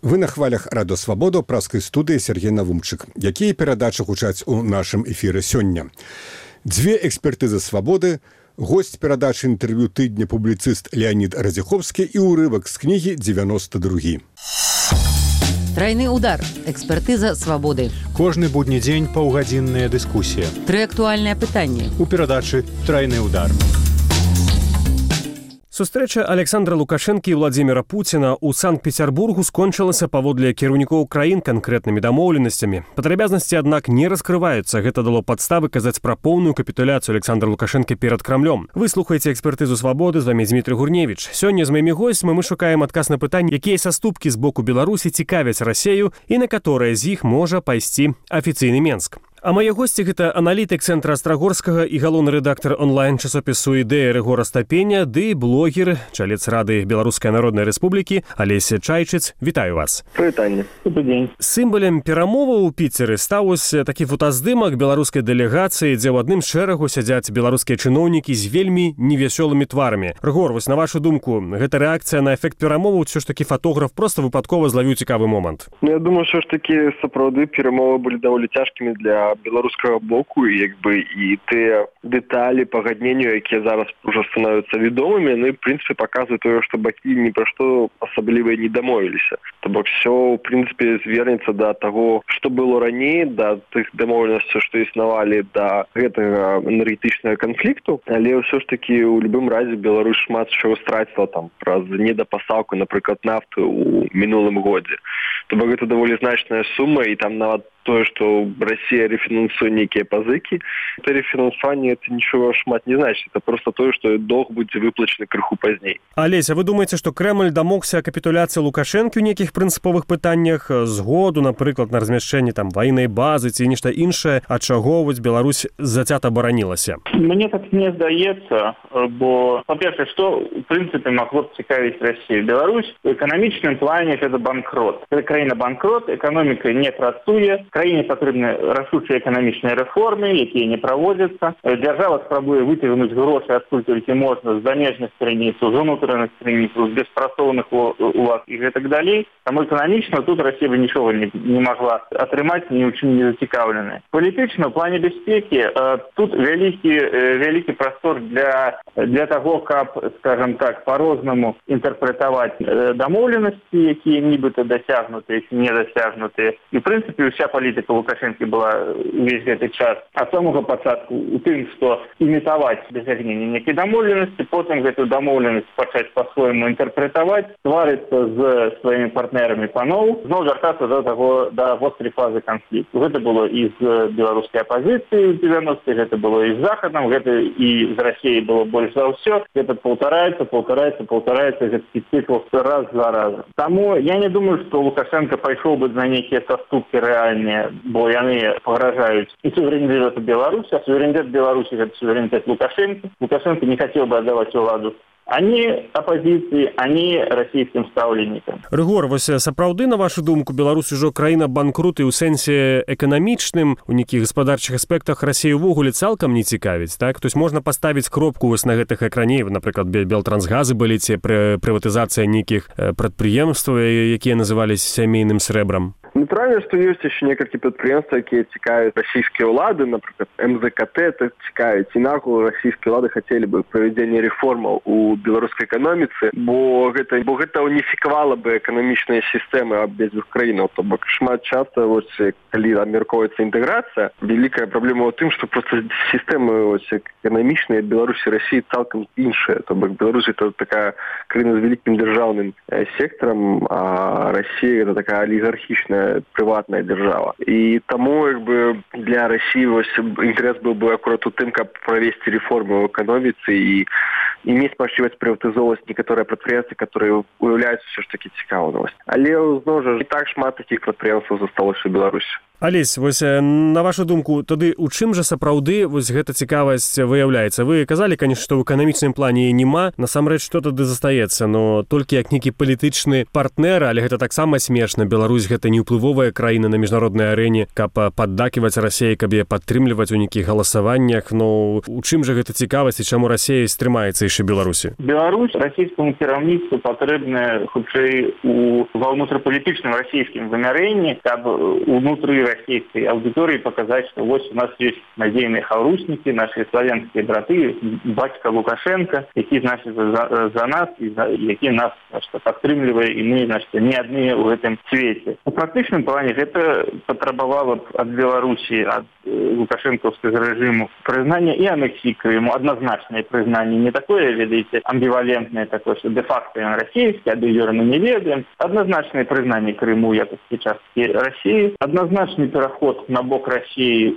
Вы на хвалях Радо Свабода, праскай студыі Сергей Навумчык. Якія перадачы гучаць у нашым эфіры сёння? Дзве экспертызы свабоды, госць перадачы інтэрв'ю тыдня публіцыст Леонид Разиховскі і ўрывак з кнігі «92». Тройны удар. Экспертыза свабоды. Кожны будні дзень паўгадзінная дыскусія. Тры актуальныя пытанні. У перадачы «Тройны удар». Сустрэча Александра Лукашэнкі і Владзіміра Пуціна ў Санкт-Пецярбургу скончылася паводле кіраўнікоў краін канкрэтнымі дамоўленасцямі. Падрабязнасці, аднак, не раскрываюцца. Гэта дало падставы казаць пра поўную капітуляцыю Александра Лукашэнкі перад Крамлём. Вы слухаеце экспертызу свабоды, з вамі Дмітрий Гурневіч. Сёння з маімі госцямі мы шукаем адказ на пытанне, якія саступкі з боку Беларусі цікавяць Расею і на каторыя з іх можа пайсці афіцыйны Менск. А мае госці – гэта аналітык Цэнтра Астрагорскага і галоўны рэдактар онлайн-часопісу «Ідэя» Рыгор Астапеня, ды блогер, чалец Рады Беларускай Народнай Рэспублікі Алеся Чайчыц. Вітаю вас. Прывітанне. Добрый дзень. Сімвалем перамоваў у Піцеры стаў такі фотаздымак беларускай дэлегацыі, дзе ў адным шэрагу сядзяць беларускія чыноўнікі з вельмі невясёлымі тварамі. Рыгор, вось на вашу думку, гэта рэакцыя на эфект перамоваў, ці ж такі фотограф проста выпадкова злавіў цікавы момант? Я думаю, що ж такі сапраўды перамовы былі даволі цяжкімі для беларускага боку, і тыя дэталі пагаднення, якія зараз уже становяцца вядомымі, яны, в прынцыпе, паказваюць тое, што бакі ні пра што асабліва не дамовіліся. То бок все, в прынцыпе, звернецца да таго, што было раней, да тых дамоўленасцяў, што існавалі да гэтага энергетычнага канфлікту, але ўсё ж такі у любым разе Беларусь шмат чаго страціла там праз недапастаўку, напрыклад, нафты ў мінулым годзе. То бок гэта даволі значная сума, і там нават тое, што Расія рефінансуе нейкія пазыкі. Это рефінансаванне, это нічого шмат не значыць. Это просто тое, што доўг будзе выплачаны крыху пазней. Алеся, вы думаеце, што Крэмль дамогся капітуляцыі Лукашэнкі ў нейкіх прынцыповых пытаннях, згоду, напрыклад, на размяшчэнне там ваеннай базы ці нешта іншае, ад чаго вось Беларусь зацята баранілася? Мне так не здаецца, бо, па-першае, што, в прынцыпе, магло б цікавіць Расію? Беларусь у эканамічным плане гэта банкрот. Гэта краіна-банкрот, эканоміка не працуе, краіне патрэбны рашучыя эканамічныя рэформы, якія не праводзяцца. Дзяржава спрабуе выцягнуць грошы адкуль толькі можна з замежных крыніцаў, з унутраных крыніцаў, з беспрацоўных улад і гэтак далей. Таму эканамічна тут Расія бы нічога не магла атрымаць, ні ў чым не зацікаўленая. Палітычна, ў плане бяспекі, тут вялікі прастор для таго, каб, скажем так, по-рознаму інтэрпрэтаваць дамоўленасці, якія нібыта дасягнутыя ці не дасягнутыя. І, в прынцыпе, уся палітыка Лукашэнкі была увесь гэты час ад самага пачатку у тым, што імітаваць дасягненне нейкай дамоўленасці, потым гэтую дамоўленасць пачаць па-свойму інтэрпрэтаваць, сварыцца з сваімі партнерамі паноў, зноў вяртацца да вострай фазы канфлікту. Гэта было і з беларускай апазіцыяй у 90-х, гэта было і з Захадам, гэта і з Расіяй было больш за ўсё. Гэта паўтараецца гэты цыкл раз за разам. Таму я не думаю, што Лукашенко пайшоў бы на нейкія саступкі рэальныя, бо яны пагражаюць і суверэнітэту Беларусі, а суверэнітэт Беларусі – гэта суверэнітэт Лукашенко. Лукашенко не хацеў бы аддаваць уладу ані апазіцыі, ані расійскім стаўленнікам. Рыгор, вось сапраўды, на вашу думку, Беларусь ужо краіна-банкрут і ў сэнсе эканамічным, у нейкіх гаспадарчых аспектах Расію ўвогуле цалкам не цікавіць, так? То есть можна паставіць кропку вось на гэтых экраней, напрыклад, Белтрансгазы былі ці прыватызацыя нейкіх прадпрыемстваў, якія называліся сямейным срэбрам? Натуральна, што ёсць яшчэ некалькі прадпрыемстваў, якія цікавяць расійскія ўлады, напрыклад, МЗКТ это цікавіць, і нагул расійскія ўлады хацелі бы правядзення рэформаў у беларускай эканоміцы, бо гэта уніфікавала бы эканамічныя сістэмы абедзвюх краінаў. То бок шмат часта, калі абмяркоўваецца інтэграцыя, вялікая праблема ў тым, што проста сістэмы эканамічныя Беларусі і Расіі цалкам іншыя. То бок Беларусь это такая краіна з вялікім дзяржаўным сектарам, а Расія это такая алігархічная прыватная дзяржава. І таму для Расіі інтарэс быў бы акурат у тым, каб правесці рэформы ў эканоміцы і мець мажлівасць прыватызоўваць некаторыя прадпрыемствы, которые уяўляюцца ўсё ж такі цікаўнасць. Але зноў жа не так шмат такіх прадпрыемстваў засталося ў Беларусі. Алесь, вось на вашу думку, тады у чым жа сапраўды вось гэта цікавасць выяўляецца? Вы казалі, конечно, што ў эканамічным плане няма, насамрэч што тады застаецца, но толькі як нейкі палітычны партнер, але гэта таксама смешна. Беларусь гэта не ўплывовая краіна на міжнароднай арэне, каб паддаківаць Расіі, каб яе падтрымліваць у нейкіх галасаваннях. Но у чым жа гэта цікавасць і чаму Расія стрымаецца яшчэ Беларусі? Беларусь расійскаму кіраўніцтву патрэбная хутчэй ва ўнутрапалітычным расійскім вымярэнні, каб унутры российской аудитории показать, что вот у нас есть надейные хаврушники, наши славянские браты, батька Лукашенко, які, значит, за нас, и які нас, значит, подтрымливая, и мы, значит, не одни в этом свете. У практычным плане это потребовало от Беларуси, от лукашенковского режима признания и аннексии Крыму, однозначное признание, не такое, видите, амбивалентное такое, что де-факто он российский, а де-юре мы не ведаем, однозначное признание Крыму, якости частки России, однозначный переход на бок России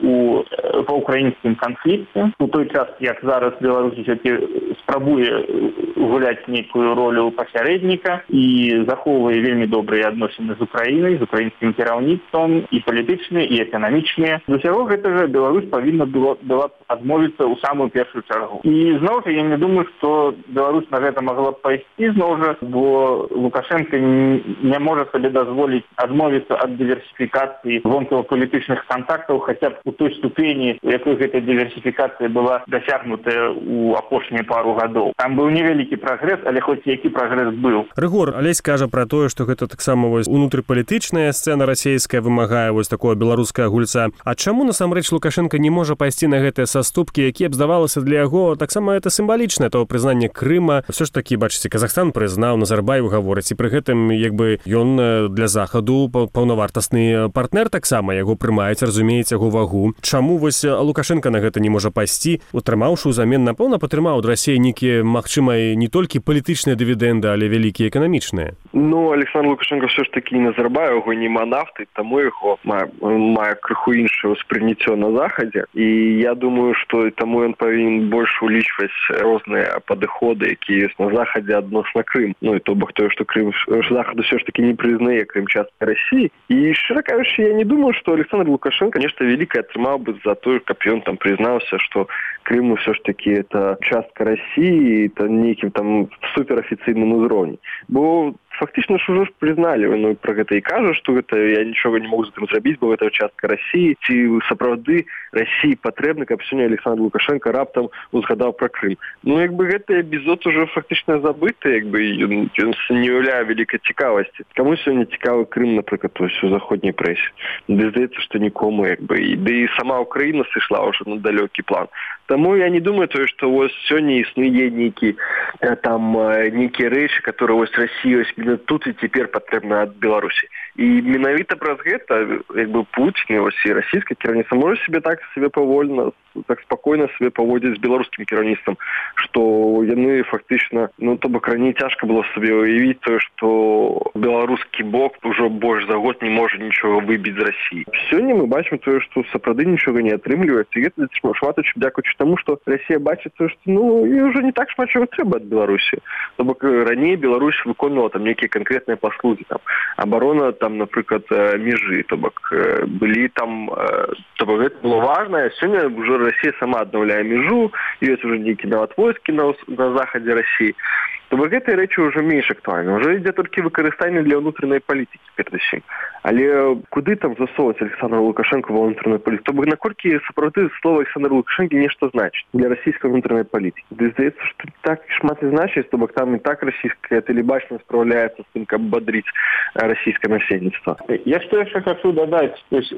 по украинским конфликтам. У той час, як зараз Беларусь все-таки спрабуе гуляць некую ролю пасярэдніка і захоўвае вельмі добрыя адносіны з Украінай, з украінскім кіраўніцтвам, і палітычныя, і эканамічныя. З усяго гэтага Беларусь павінна была адмовіцца ў самую першую чаргу. І зноў жа я не думаю, што Беларусь на гэта могла б пайсці зноў жа, бо Лукашенко не можа сабе дазволіць адмовіцца ад дыверсіфікацыі вонкава-палітычных контактаў, хаця б у той ступені, у якой гэта дыверсіфікацыя была дасягнутая ў апошнія пару гадоў. Там быў невялікі прагрэс, але хоць які прагрэс быў. Рыгор, Алесь кажа пра тое, што гэта таксама вось унутрыпалітычная сцэна расійская вымагае вось такое беларуская гульца. А чаму насамрэч Лукашенко не можа пайсці на гэтыя саступкі, якія б здавалася для яго таксама это сімвалічнае того прызнання Крыма? Все ж такі, бачыце, Казахстан прызнаў, Назарбаев гаворыць, і пры гэтым як бы ён для захаду паўнавартасны партнер таксама, яго прымаюць, разумеюць яго вагу. Чаму вось Лукашенко на гэта не можа пайсці, утрымаўшы ўзамен, напэўна, патрымаў ад Расіі нейкія, магчыма, не толькі палітычныя дывідэнды, але вялікія эканамічныя? Ну, Александр Лукашенко все ж таки не Назарбаев, яго не нафты, таму яго мае крыху іншае ўспрыняццё на захадзе. І я думаю, што таму ён павінен больш улічваць розныя падыходы, якія ёсць на захадзе адносна Крым. Ну і то бок тое, што Крым захаду все ж таки не прызнае Крым часткай Расіі. І шчыра кажучы, я не думаю, што Александр Лукашенко нешта вялікае атрымаў бы за тое, каб ён там прызнаўся, што Крым все ж таки это частка России, это неким там суперофіцыйным узроўні. Бо фактично ж уже признали, ну, про гэта і кажу, што гэта я нічога не могу з гэтым зрабіць, бо гэта частка России. Ці сапраўды России патрэбна, каб сёння Александр Лукашенко раптам узгадаў про Крым. Ну, як бы гэты эпізод уже фактично забыты, як бы ён не уяўляе вялікай цікавасці. Каму сёння цікавы Крым, напрыклад, у заходняй прэсе? Мне здаецца, што нікому, як бы, да і сама Украіна сышла ўжо на далёкі план. Таму я не думаю тое, што вось сёння існуе нейкі там нейкія рэчы, которые вось Россия тут і цяпер патрэбна ад Беларусі. І менавіта праз гэта, як бы Путін, вось і расійскае кіраўніцтва можа себе павольна, так спакойна себе паводзіць з беларускім кіраўніцтвам, што яны фактычна, ну то бок раней цяжка было сабе уявіць тое, што беларускі бок ужо больш за год не можа нічога выбіць з Расіі. Сёння мы бачым тое, што сапраўды нічога не атрымліваецца, і гэта шмат дзякуючы таму, што Расія бачыць тое, што ну і ўжо не так шмат чаго трэба ад Беларусі. То бок раней Беларусь выконвала там нейкія канкрэтныя паслугі, там абарона там, напрыклад, межы, то бок былі там, то бок гэта было важна. Сёння ўжо Россия сама аднаўляе межу, ёсць уже нейкі нават войскі на захадзе России. То бок гэтыя рэчы ўжо менш актуальны. Уже ідзе толькі выкарыстанне для ўнутранай палітыкі перадусім. Але куды там засоўваць Александра Лукашенко ва ўнутранай палітыкі? То бок наколькі сапраўды слова Александра Лукашенко нешта значыць для расійскай ўнутранай палітыкі? Ды здаецца, што так шмат і значыць, то бок там і так расійскае тэлебачанне спраўляецца з тым, каб бадрыць расійскае насельніцтва. Я што яшчэ хочу дадаць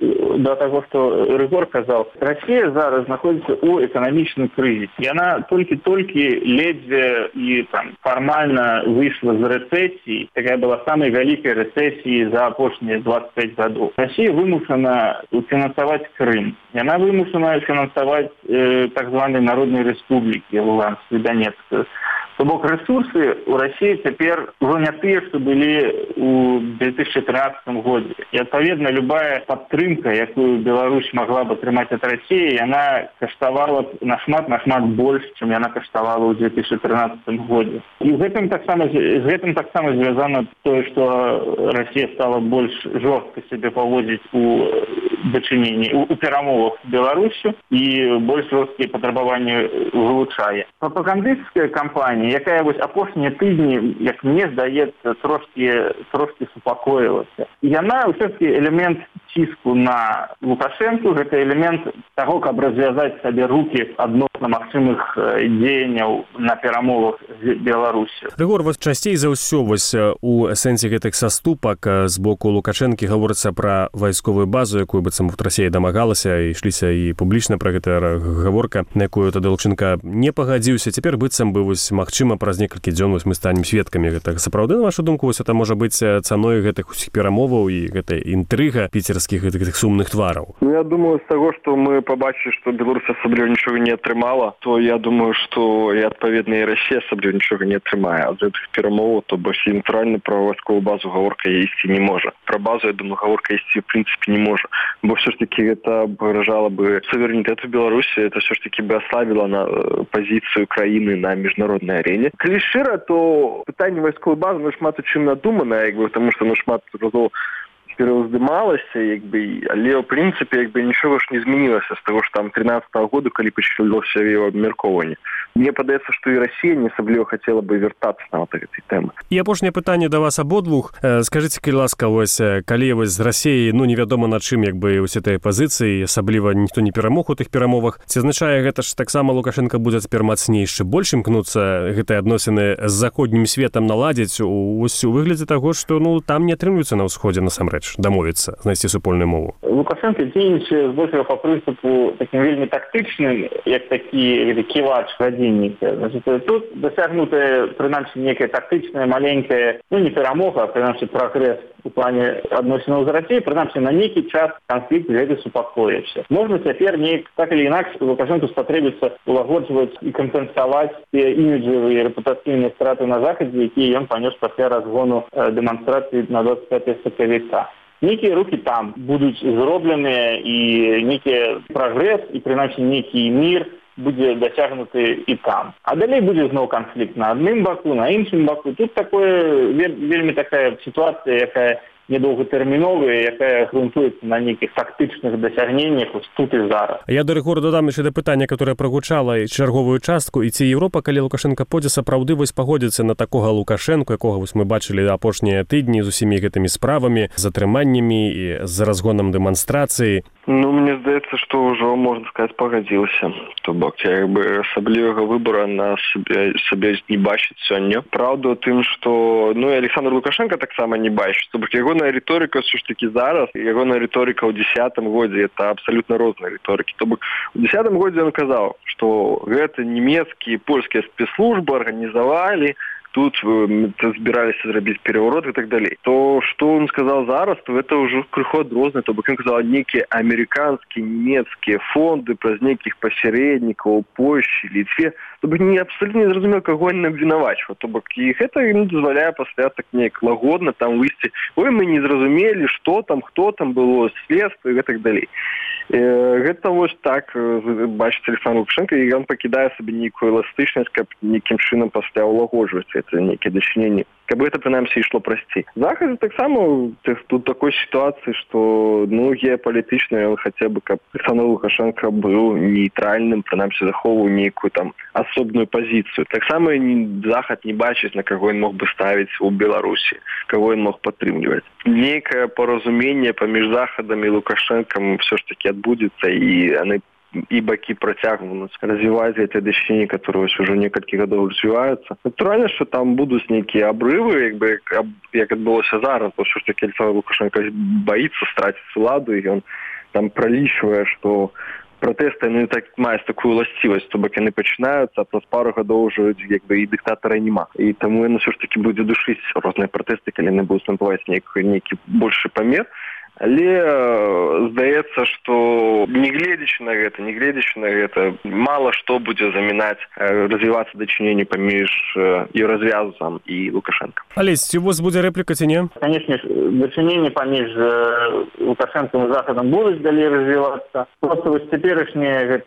да таго, што Рыгор казаў. Расія зараз знаходзіцца ў эканамічным крызісе. Яна толькі ледзьве і там формально вышла з рэцэсіі. Такая была самой вялікай рэцэсіі за апошнія 25 гадоў. Расія вымушана фінансаваць Крым. Яна вымушана фінансаваць так званыя народныя рэспублікі Луганскую, Донецкую. То бок рэсурсы ў Расіі цяпер ужо не тыя, што былі ў 2013 годзе. І адпаведна любая падтрымка, якую Беларусь могла б атрымаць ад Расіі, яна каштавала нашмат больш, чым яна каштавала ў 2013 годзе. І з гэтым таксама звязана тое, што Расія стала больш жорстка сябе паводзіць у дачыненні у перамовах з Беларусью і больш жорсткія патрабаванні вылучае. Прапагандысцкая кампанія, якая вось апошнія тыдні, як мне здаецца, трошки супакоілася. Яна ўсё-таки элемент ціску на Лукашэнку, гэта элемент таго, каб развязаць сабе рукі адносна магчымых дзеянняў на перамовах з Беларусью. Рыгор, вас часцей за ўсё у сэнсе гэтых саступак з боку Лукашэнкі гаворыцца пра вайсковую базу, якую быццам Расія дамагалася, і ішліся і публічна пра гэта гаворка, на якую тады Лукашенко не пагадзіўся. Цяпер быццам бы магчыма праз некалькі дзён мы станем сведкамі гэтага. Сапраўды, на вашу думку, это можа быць цаной гэтых усіх перамоваў і гэта інтрыга піцерскіх гэтых сумных твараў? Я думаю, з таго, што мы пабачылі, што Беларусь асабліва нічога не атрымала, то я думаю, што і адпаведна і Расія асабліва нічога не атрымае. А з гэтых перамоваў, то бок натуральна пра вайсковую базу гаворка ісці не можа. Пра базу, я думаю, гаворка ісці в прынцыпе не можа. Бо все ж таки гэта выражала бы суверэнітэту Беларусі, это все ж таки бы ослабила на пазіцыю краіны на міжнароднай арене. Калі шчыра, то пытанне вайсковай базы шмат у чым надуманае, тому што шмат разоў пераўздымалася, але ў прынцыпе нічога ж не змянілася з таго, што там 13-го году, калі пачалося яго абмяркоўванне. Мне падаецца, што і Расія не асабліва хацела бы вяртацца на гэтай тэмы. І апошняе пытанне да вас абодвух. Скажыце, калі ласка, калі з Расіяй невядома на чым усе тыя пазіцыі, асабліва ніхто не перамог у тых перамовах, ці азначае гэта ж таксама Лукашенко будзе цяпер мацнейшы, больш імкнуцца гэтыя адносіны з заходнім светам наладзіць у выглядзе таго, што там не атрымліваецца на ўсходзе насамрэч дамовіцца, знайсці супольную мову? Лукашенко дзейнічае збольшага па прынцыпу такім вельмі тактычным, як такі ківач гадзінніка. Тут дасягнутая, прынамсі, некая тактычная, маленькая, не перамога, а прынамсі прагрэс у плане адносінаў з Расіяй, прынамсі на нейкі час канфлікт гэты супакоіўся. Можна цяпер так или інакш Лукашенку спатрэбіцца улагоджваць і кампенсаваць тыя іміджавыя рэпутацыйныя страты на захадзе, якія ён панёс пасля разгону дэманстрацыі на 25 сакавіка. Некія рукі там будуць зробленыя і некі прагрэс і прынамсі некі мір будзе дасягнуты і там. А далей будзе зноў канфлікт на адным баку, на іншым баку. Тут вельмі такая сітуацыя, якая недоўгатэрміновая, якая грунтуецца на нейкіх фактычных дасягненнях тут і зараз. Я да Рыгора дадам яшчэ да пытання, которое прагучала чарговую частку, і ці Еўропа, калі Лукашенко пойдзе сапраўды пагодзіцца на такога Лукашенко, якога мы бачылі апошнія тыдні з усімі гэтымі справамі, затрыманнямі і з разгонам дэманстрацыі? Мне здаецца, што ўжо, можна сказаць, пагадзілася. То бок, асаблівага выбора на сабе не бачыць сёння. Праўда ў тым, што і Александр Лукашенко таксама не бачыць. То бок, ягоная рыторыка ўсё ж такі зараз, ягоная рыторыка ў 10-м годзе, это абсалютна розныя рыторыкі. То бок, у 10-м годзе ён казаў, што гэта нямецкія і польскія спецслужбы арганізавалі, тут збіраліся зрабіць переворот і так далей. То, што он сказал зараз, то это ўжо крыху адрознае. То бок ён казаў, нейкія амерыканскія, нямецкія фонды праз нейкіх пасярэднікаў у Польшчы, Літве. То бок абсалютна не зразумеў, каго ён абвінавачваў. То бок і гэта ім дазваляе пасля так неяк лагодна там выйсці. Мы не зразумелі, што там, хто там было, следства і так далей. Гэта вось так бачыць Александр Лукашенко, і ён пакідае сабе нейкую эластычнасць, каб нейкім чынам пасля ўлагоджваць это нейкія дачыненні, каб гэта прынамсі ішло прасцей. Захад таксама тут такой сітуацыі, што геапалітычна ён хаця бы, каб Александр Лукашенко быў нейтральным, прынамсі захоўваў нейкую там асобную пазіцыю. Таксама Захад не бачыць, на каго ён мог бы ставіць у Беларусі, каго ён мог падтрымліваць. Нейкае паразуменне паміж Захадам і Лукашенкам все ж таки адбудзецца, і яны і бакі працягнуць развіваць гэтыя дачыненні, которые ўжо некалькі гадоў развіваюцца. Натуральна, што там будуць нейкія абрывы, як адбылося зараз, бо ўсё ж таки Александр Лукашенко баіцца страціць уладу, і ён там пралічвае, што пратэсты так маюць такую уласцівасць, то бок яны пачынаюцца, а праз пару гадоў ўжо і дыктатара няма. І таму ён ўсё ж таки будзе душыць розныя пратэсты, калі яны будуць набываць нейкі большы памер. Але здаецца, што негледзячы на гэта, мала што будзе замінаць развівацца дачыненні паміж Еўразвязам і Лукашенко. Алесь, ці у вас будзе рэпліка ці не? Канечне, дачыненні паміж Лукашенком і Захадам будуць далей развівацца. Проста вось цяперашні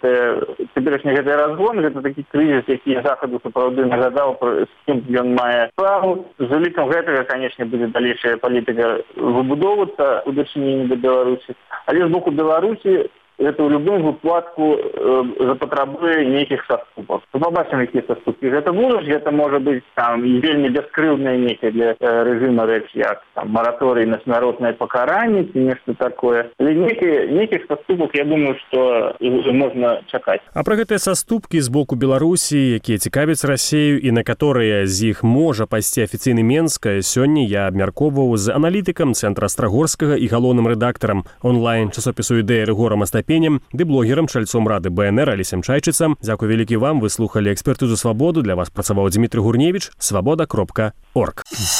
гэты разгон, гэта такі крызіс, які Захаду сапраўды нагадаў, з кім ён мае справу. З улікам гэтага, канечне, будзе далейшая палітыка выбудоўвацца у дачыненні прыгнення до Беларусі. Але з боку Беларусі это ў любым выпадку запатрабуе нейкіх саступак. Побачым, якія саступкі гэта будуць. Гэта можа быць там і вельмі бяскрыўдная нейкая для рэжыма рэч, як там мараторый на смяротнае пакаранне ці нешта такое. Але нейкіх саступак, я думаю, што можна чакаць. А пра гэтыя саступкі з боку Беларусі, якія цікавяць Расею і на каторыя з іх можа пайсці афіцыйны Менск, сёння я абмяркоўваў з аналітыкам Цэнтра Астрагорскага і галоўным рэдактарам онлайн-часопісу «Ідэя» Рыгорам Астапенем ды блогерам, чальцом Рады БНР Алісем Чайчыцам. Дзякуй вялікі вам, вы слухалі экспертызу «Свабоду». Для вас працаваў Дмітрый Гурневіч, свабода.орг.